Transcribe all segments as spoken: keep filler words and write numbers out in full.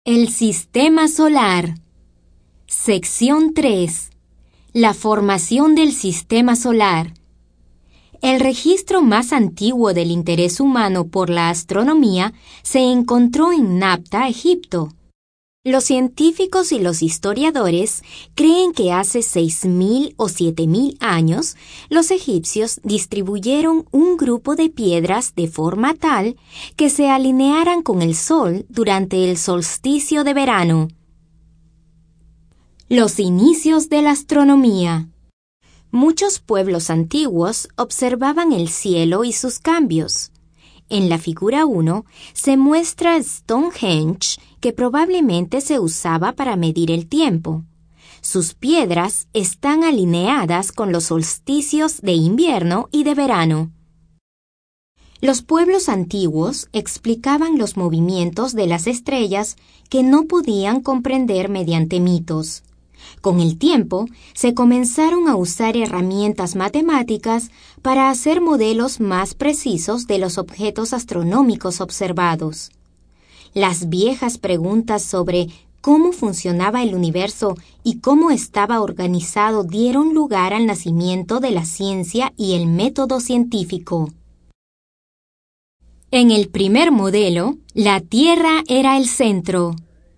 El Sistema Solar. Sección tres. La formación del Sistema Solar. El registro más antiguo del interés humano por la astronomía se encontró en Napta, Egipto. Los científicos y los historiadores creen que hace seis mil o siete mil años los egipcios distribuyeron un grupo de piedras de forma tal que se alinearan con el sol durante el solsticio de verano. Los inicios de la astronomía. Muchos pueblos antiguos observaban el cielo y sus cambios. En la figura uno se muestra Stonehenge, que probablemente se usaba para medir el tiempo. Sus piedras están alineadas con los solsticios de invierno y de verano. Los pueblos antiguos explicaban los movimientos de las estrellas que no podían comprender mediante mitos. Con el tiempo, se comenzaron a usar herramientas matemáticas para hacer modelos más precisos de los objetos astronómicos observados. Las viejas preguntas sobre cómo funcionaba el universo y cómo estaba organizado dieron lugar al nacimiento de la ciencia y el método científico. En el primer modelo, la Tierra era el centro.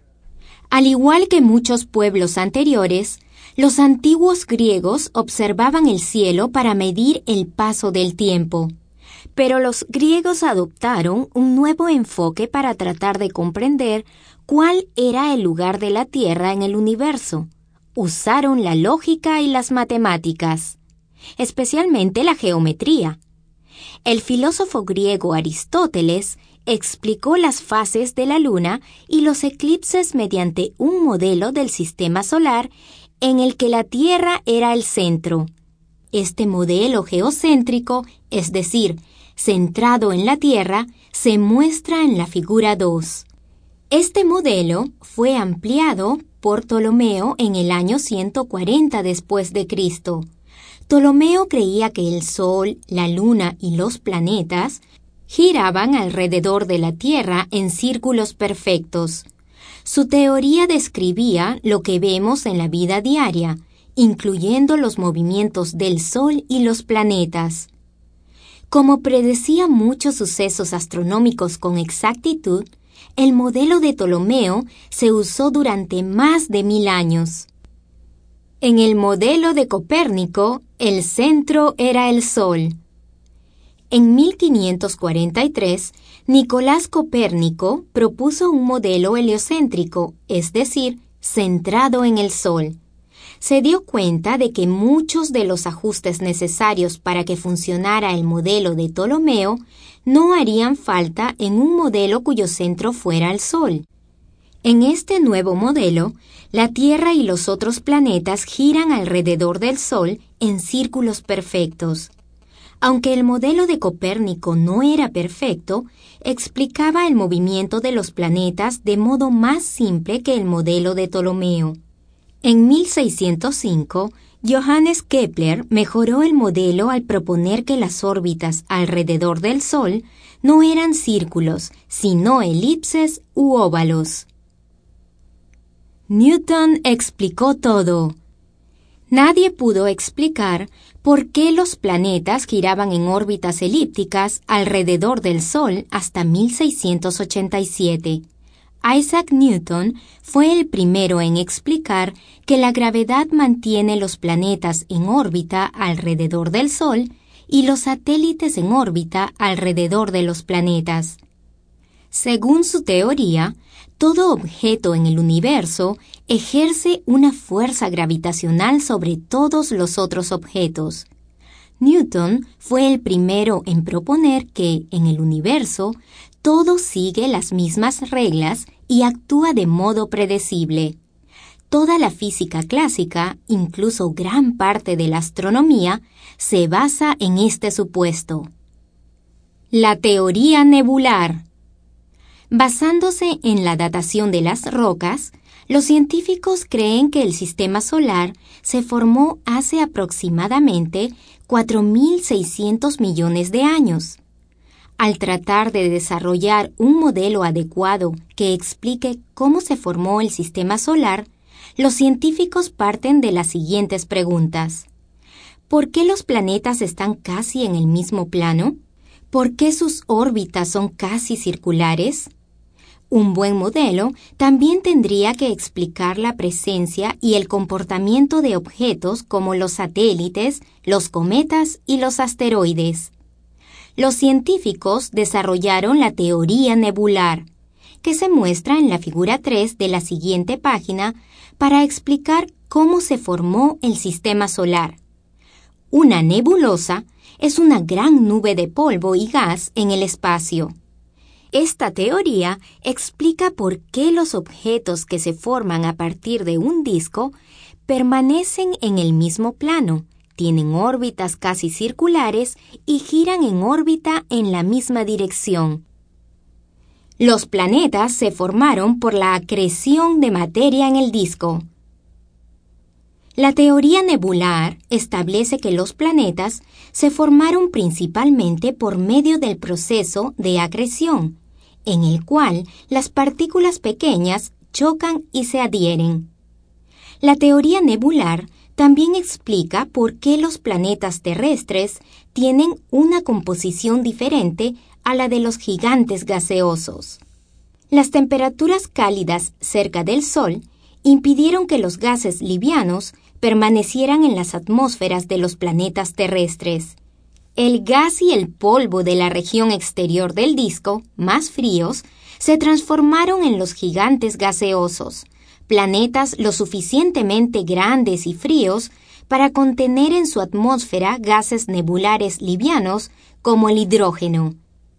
Al igual que muchos pueblos anteriores, los antiguos griegos observaban el cielo para medir el paso del tiempo. Pero los griegos adoptaron un nuevo enfoque para tratar de comprender cuál era el lugar de la Tierra en el universo. Usaron la lógica y las matemáticas, especialmente la geometría. El filósofo griego Aristóteles explicó las fases de la Luna y los eclipses mediante un modelo del sistema solar en el que la Tierra era el centro. Este modelo geocéntrico, es decir, centrado en la Tierra, se muestra en la figura dos. Este modelo fue ampliado por Ptolomeo en el año ciento cuarenta después de Cristo. Ptolomeo creía que el Sol, la Luna y los planetas giraban alrededor de la Tierra en círculos perfectos. Su teoría describía lo que vemos en la vida diaria, incluyendo los movimientos del Sol y los planetas. Como predecía muchos sucesos astronómicos con exactitud, el modelo de Ptolomeo se usó durante más de mil años. En el modelo de Copérnico, el centro era el Sol. En mil quinientos cuarenta y tres, Nicolás Copérnico propuso un modelo heliocéntrico, es decir, centrado en el Sol. Se dio cuenta de que muchos de los ajustes necesarios para que funcionara el modelo de Ptolomeo no harían falta en un modelo cuyo centro fuera el Sol. En este nuevo modelo, la Tierra y los otros planetas giran alrededor del Sol en círculos perfectos. Aunque el modelo de Copérnico no era perfecto, explicaba el movimiento de los planetas de modo más simple que el modelo de Ptolomeo. En mil seiscientos cinco, Johannes Kepler mejoró el modelo al proponer que las órbitas alrededor del Sol no eran círculos, sino elipses u óvalos. Newton explicó todo. Nadie pudo explicar por qué los planetas giraban en órbitas elípticas alrededor del Sol hasta mil seiscientos ochenta y siete. Isaac Newton fue el primero en explicar que la gravedad mantiene los planetas en órbita alrededor del Sol y los satélites en órbita alrededor de los planetas. Según su teoría, todo objeto en el universo ejerce una fuerza gravitacional sobre todos los otros objetos. Newton fue el primero en proponer que, en el universo, todo sigue las mismas reglas y actúa de modo predecible. Toda la física clásica, incluso gran parte de la astronomía, se basa en este supuesto. La teoría nebular. Basándose en la datación de las rocas, los científicos creen que el sistema solar se formó hace aproximadamente cuatro mil seiscientos millones de años. Al tratar de desarrollar un modelo adecuado que explique cómo se formó el sistema solar, los científicos parten de las siguientes preguntas. ¿Por qué los planetas están casi en el mismo plano? ¿Por qué sus órbitas son casi circulares? Un buen modelo también tendría que explicar la presencia y el comportamiento de objetos como los satélites, los cometas y los asteroides. Los científicos desarrollaron la teoría nebular, que se muestra en la figura tres de la siguiente página para explicar cómo se formó el sistema solar. Una nebulosa es una gran nube de polvo y gas en el espacio. Esta teoría explica por qué los objetos que se forman a partir de un disco permanecen en el mismo plano, tienen órbitas casi circulares y giran en órbita en la misma dirección. Los planetas se formaron por la acreción de materia en el disco. La teoría nebular establece que los planetas se formaron principalmente por medio del proceso de acreción, en el cual las partículas pequeñas chocan y se adhieren. La teoría nebular también explica por qué los planetas terrestres tienen una composición diferente a la de los gigantes gaseosos. Las temperaturas cálidas cerca del Sol impidieron que los gases livianos permanecieran en las atmósferas de los planetas terrestres. El gas y el polvo de la región exterior del disco, más fríos, se transformaron en los gigantes gaseosos, planetas lo suficientemente grandes y fríos para contener en su atmósfera gases nebulares livianos como el hidrógeno.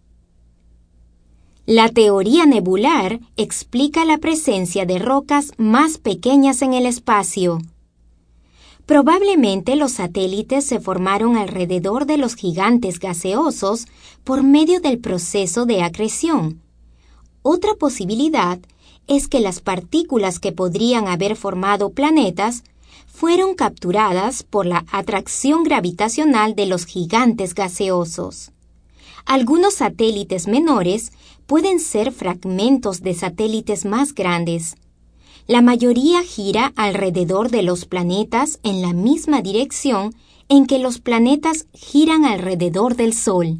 La teoría nebular explica la presencia de rocas más pequeñas en el espacio. Probablemente los satélites se formaron alrededor de los gigantes gaseosos por medio del proceso de acreción. Otra posibilidad es que las partículas que podrían haber formado planetas fueron capturadas por la atracción gravitacional de los gigantes gaseosos. Algunos satélites menores pueden ser fragmentos de satélites más grandes. La mayoría gira alrededor de los planetas en la misma dirección en que los planetas giran alrededor del Sol.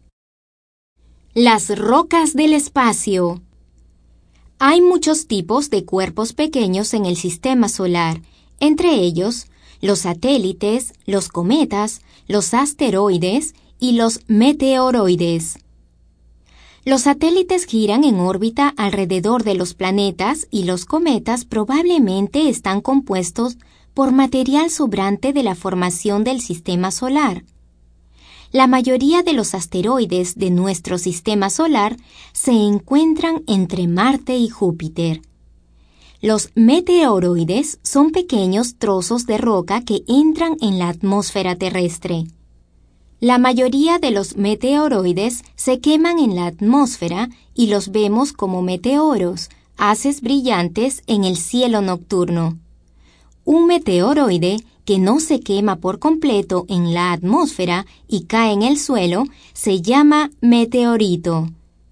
Las rocas del espacio. Hay muchos tipos de cuerpos pequeños en el sistema solar, entre ellos los satélites, los cometas, los asteroides y los meteoroides. Los satélites giran en órbita alrededor de los planetas y los cometas probablemente están compuestos por material sobrante de la formación del sistema solar. La mayoría de los asteroides de nuestro sistema solar se encuentran entre Marte y Júpiter. Los meteoroides son pequeños trozos de roca que entran en la atmósfera terrestre. La mayoría de los meteoroides se queman en la atmósfera y los vemos como meteoros, haces brillantes en el cielo nocturno. Un meteoroide que no se quema por completo en la atmósfera y cae en el suelo se llama meteorito.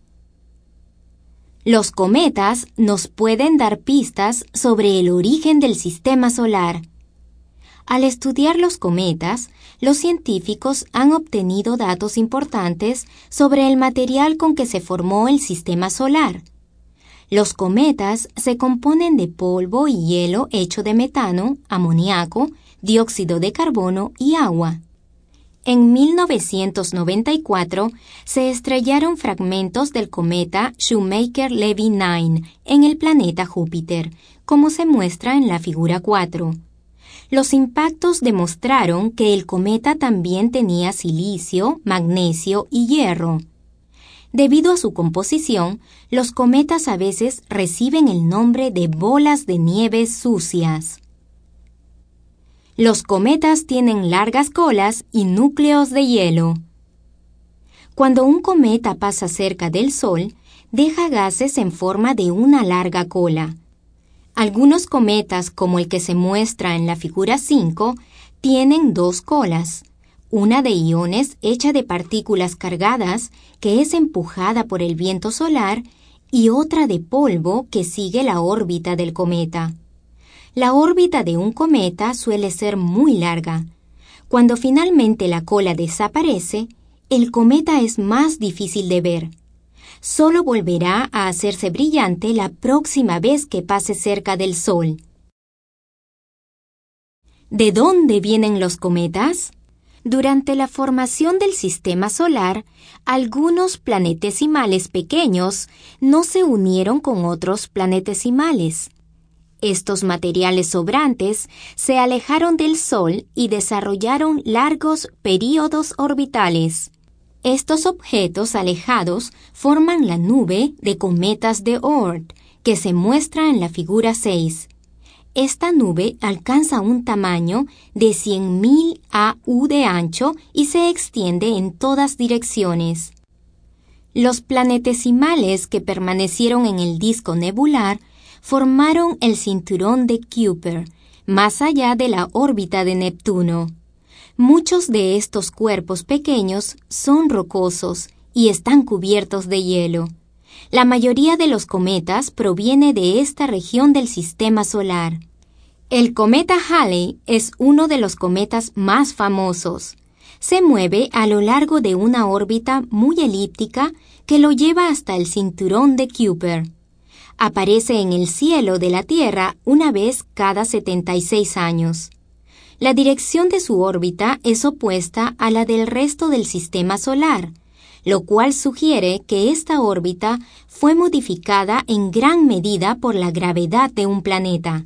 Los cometas nos pueden dar pistas sobre el origen del sistema solar. Al estudiar los cometas, los científicos han obtenido datos importantes sobre el material con que se formó el sistema solar. Los cometas se componen de polvo y hielo hecho de metano, amoníaco, dióxido de carbono y agua. En mil novecientos noventa y cuatro se estrellaron fragmentos del cometa Shoemaker-Levy nueve en el planeta Júpiter, como se muestra en la figura cuatro. Los impactos demostraron que el cometa también tenía silicio, magnesio y hierro. Debido a su composición, los cometas a veces reciben el nombre de bolas de nieve sucias. Los cometas tienen largas colas y núcleos de hielo. Cuando un cometa pasa cerca del Sol, deja gases en forma de una larga cola. Algunos cometas, como el que se muestra en la figura cinco, tienen dos colas, una de iones hecha de partículas cargadas que es empujada por el viento solar y otra de polvo que sigue la órbita del cometa. La órbita de un cometa suele ser muy larga. Cuando finalmente la cola desaparece, el cometa es más difícil de ver. Solo volverá a hacerse brillante la próxima vez que pase cerca del Sol. ¿De dónde vienen los cometas? Durante la formación del sistema solar, algunos planetesimales pequeños no se unieron con otros planetesimales. Estos materiales sobrantes se alejaron del Sol y desarrollaron largos períodos orbitales. Estos objetos alejados forman la nube de cometas de Oort, que se muestra en la figura seis. Esta nube alcanza un tamaño de cien mil A U de ancho y se extiende en todas direcciones. Los planetesimales que permanecieron en el disco nebular formaron el cinturón de Kuiper, más allá de la órbita de Neptuno. Muchos de estos cuerpos pequeños son rocosos y están cubiertos de hielo. La mayoría de los cometas proviene de esta región del sistema solar. El cometa Halley es uno de los cometas más famosos. Se mueve a lo largo de una órbita muy elíptica que lo lleva hasta el cinturón de Kuiper. Aparece en el cielo de la Tierra una vez cada setenta y seis años. La dirección de su órbita es opuesta a la del resto del sistema solar, lo cual sugiere que esta órbita fue modificada en gran medida por la gravedad de un planeta.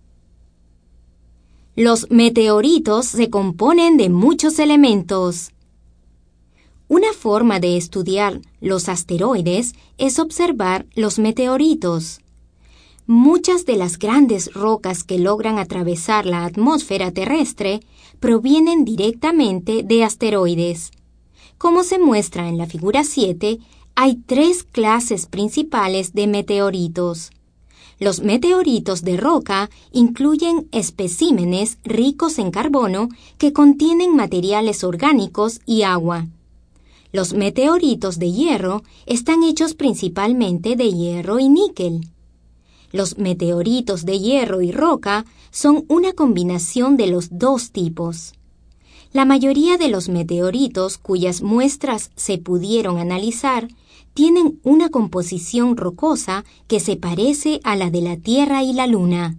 Los meteoritos se componen de muchos elementos. Una forma de estudiar los asteroides es observar los meteoritos. Muchas de las grandes rocas que logran atravesar la atmósfera terrestre provienen directamente de asteroides. Como se muestra en la figura siete, hay tres clases principales de meteoritos. Los meteoritos de roca incluyen especímenes ricos en carbono que contienen materiales orgánicos y agua. Los meteoritos de hierro están hechos principalmente de hierro y níquel. Los meteoritos de hierro y roca son una combinación de los dos tipos. La mayoría de los meteoritos cuyas muestras se pudieron analizar tienen una composición rocosa que se parece a la de la Tierra y la Luna.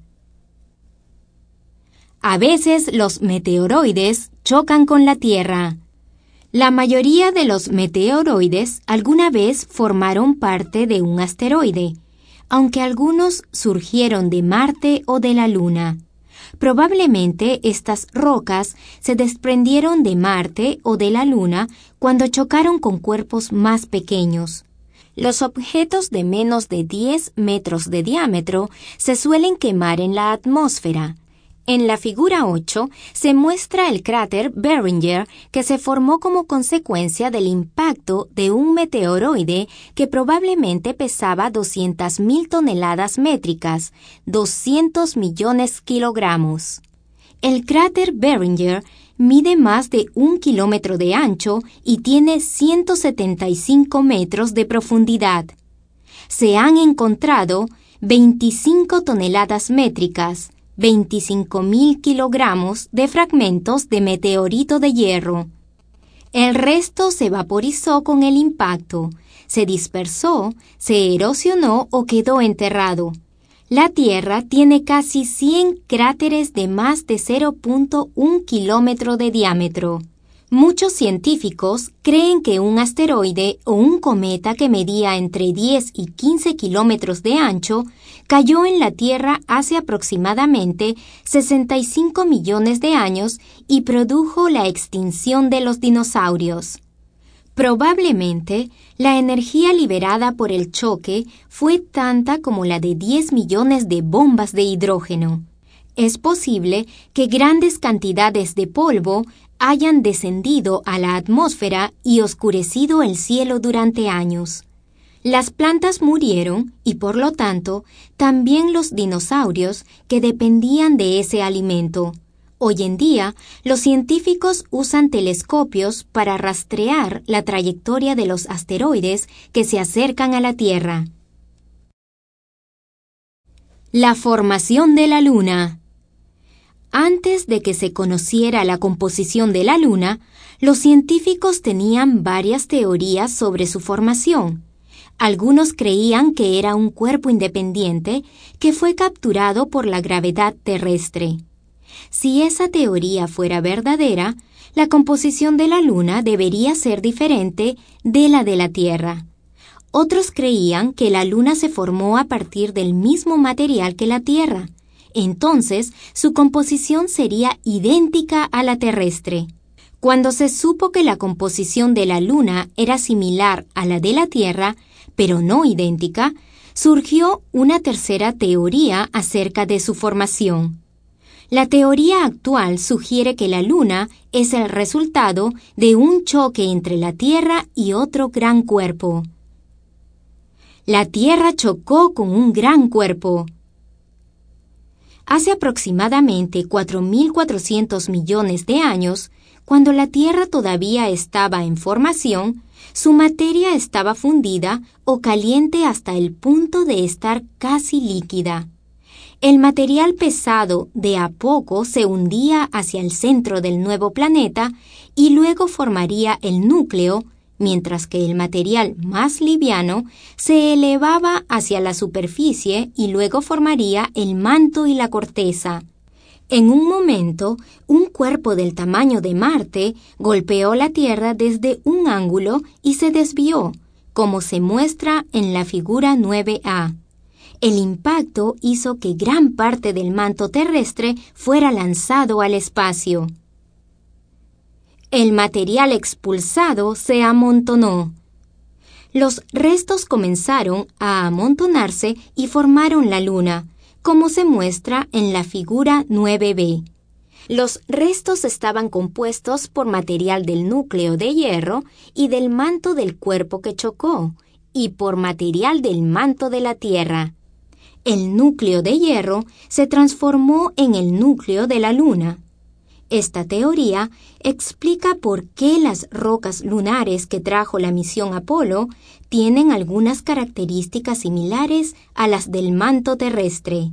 A veces los meteoroides chocan con la Tierra. La mayoría de los meteoroides alguna vez formaron parte de un asteroide, aunque algunos surgieron de Marte o de la Luna. Probablemente estas rocas se desprendieron de Marte o de la Luna cuando chocaron con cuerpos más pequeños. Los objetos de menos de diez metros de diámetro se suelen quemar en la atmósfera. En la figura ocho se muestra el cráter Barringer que se formó como consecuencia del impacto de un meteoroide que probablemente pesaba doscientas mil toneladas métricas, doscientos millones kilogramos. El cráter Barringer mide más de un kilómetro de ancho y tiene ciento setenta y cinco metros de profundidad. Se han encontrado veinticinco toneladas métricas, veinticinco mil kilogramos de fragmentos de meteorito de hierro. El resto se vaporizó con el impacto, se dispersó, se erosionó o quedó enterrado. La Tierra tiene casi cien cráteres de más de cero punto uno kilómetro de diámetro. Muchos científicos creen que un asteroide o un cometa que medía entre diez y quince kilómetros de ancho cayó en la Tierra hace aproximadamente sesenta y cinco millones de años y produjo la extinción de los dinosaurios. Probablemente, la energía liberada por el choque fue tanta como la de diez millones de bombas de hidrógeno. Es posible que grandes cantidades de polvo hayan descendido a la atmósfera y oscurecido el cielo durante años. Las plantas murieron y, por lo tanto, también los dinosaurios que dependían de ese alimento. Hoy en día, los científicos usan telescopios para rastrear la trayectoria de los asteroides que se acercan a la Tierra. La formación de la Luna. Antes de que se conociera la composición de la Luna, los científicos tenían varias teorías sobre su formación. Algunos creían que era un cuerpo independiente que fue capturado por la gravedad terrestre. Si esa teoría fuera verdadera, la composición de la Luna debería ser diferente de la de la Tierra. Otros creían que la Luna se formó a partir del mismo material que la Tierra. Entonces, su composición sería idéntica a la terrestre. Cuando se supo que la composición de la Luna era similar a la de la Tierra, pero no idéntica, surgió una tercera teoría acerca de su formación. La teoría actual sugiere que la Luna es el resultado de un choque entre la Tierra y otro gran cuerpo. La Tierra chocó con un gran cuerpo. Hace aproximadamente cuatro mil cuatrocientos millones de años, cuando la Tierra todavía estaba en formación, su materia estaba fundida o caliente hasta el punto de estar casi líquida. El material pesado de a poco se hundía hacia el centro del nuevo planeta y luego formaría el núcleo, mientras que el material más liviano se elevaba hacia la superficie y luego formaría el manto y la corteza. En un momento, un cuerpo del tamaño de Marte golpeó la Tierra desde un ángulo y se desvió, como se muestra en la figura nueve A. El impacto hizo que gran parte del manto terrestre fuera lanzado al espacio. El material expulsado se amontonó. Los restos comenzaron a amontonarse y formaron la Luna, como se muestra en la figura nueve B. Los restos estaban compuestos por material del núcleo de hierro y del manto del cuerpo que chocó, y por material del manto de la Tierra. El núcleo de hierro se transformó en el núcleo de la Luna. Esta teoría explica por qué las rocas lunares que trajo la misión Apolo tienen algunas características similares a las del manto terrestre.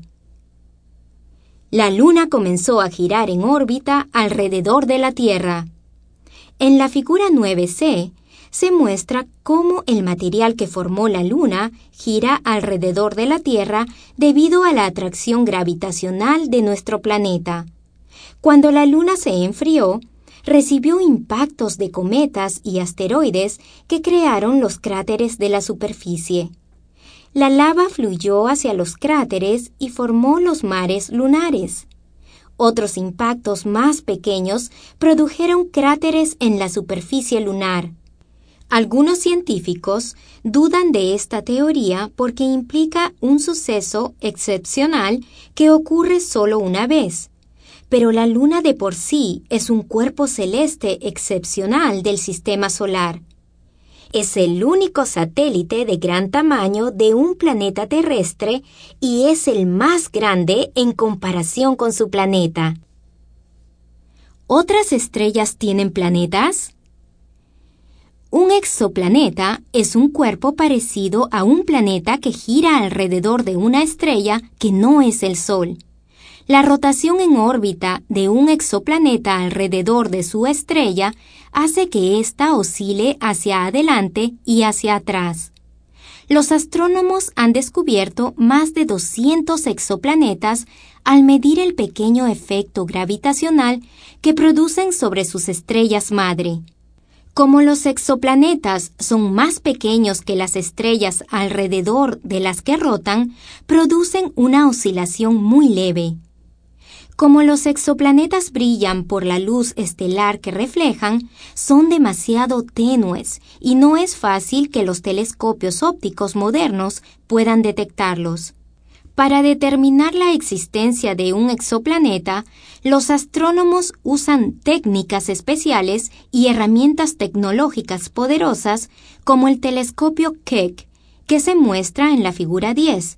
La Luna comenzó a girar en órbita alrededor de la Tierra. En la figura nueve C se muestra cómo el material que formó la Luna gira alrededor de la Tierra debido a la atracción gravitacional de nuestro planeta. Cuando la Luna se enfrió, recibió impactos de cometas y asteroides que crearon los cráteres de la superficie. La lava fluyó hacia los cráteres y formó los mares lunares. Otros impactos más pequeños produjeron cráteres en la superficie lunar. Algunos científicos dudan de esta teoría porque implica un suceso excepcional que ocurre solo una vez. Pero la Luna de por sí es un cuerpo celeste excepcional del sistema solar. Es el único satélite de gran tamaño de un planeta terrestre y es el más grande en comparación con su planeta. ¿Otras estrellas tienen planetas? Un exoplaneta es un cuerpo parecido a un planeta que gira alrededor de una estrella que no es el Sol. La rotación en órbita de un exoplaneta alrededor de su estrella hace que ésta oscile hacia adelante y hacia atrás. Los astrónomos han descubierto más de doscientos exoplanetas al medir el pequeño efecto gravitacional que producen sobre sus estrellas madre. Como los exoplanetas son más pequeños que las estrellas alrededor de las que rotan, producen una oscilación muy leve. Como los exoplanetas brillan por la luz estelar que reflejan, son demasiado tenues y no es fácil que los telescopios ópticos modernos puedan detectarlos. Para determinar la existencia de un exoplaneta, los astrónomos usan técnicas especiales y herramientas tecnológicas poderosas como el telescopio Keck, que se muestra en la figura diez,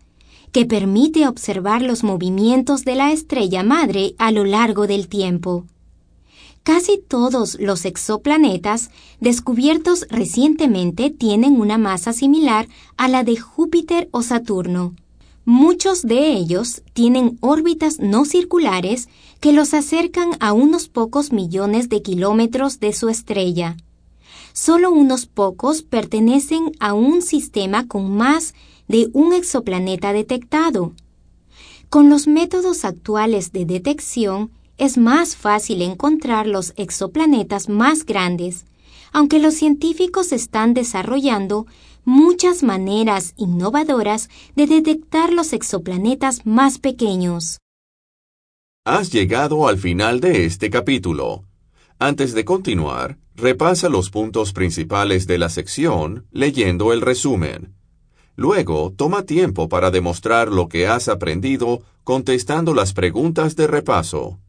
que permite observar los movimientos de la estrella madre a lo largo del tiempo. Casi todos los exoplanetas descubiertos recientemente tienen una masa similar a la de Júpiter o Saturno. Muchos de ellos tienen órbitas no circulares que los acercan a unos pocos millones de kilómetros de su estrella. Solo unos pocos pertenecen a un sistema con más de un exoplaneta detectado. Con los métodos actuales de detección, es más fácil encontrar los exoplanetas más grandes, aunque los científicos están desarrollando muchas maneras innovadoras de detectar los exoplanetas más pequeños. Has llegado al final de este capítulo. Antes de continuar, repasa los puntos principales de la sección leyendo el resumen. Luego, toma tiempo para demostrar lo que has aprendido contestando las preguntas de repaso.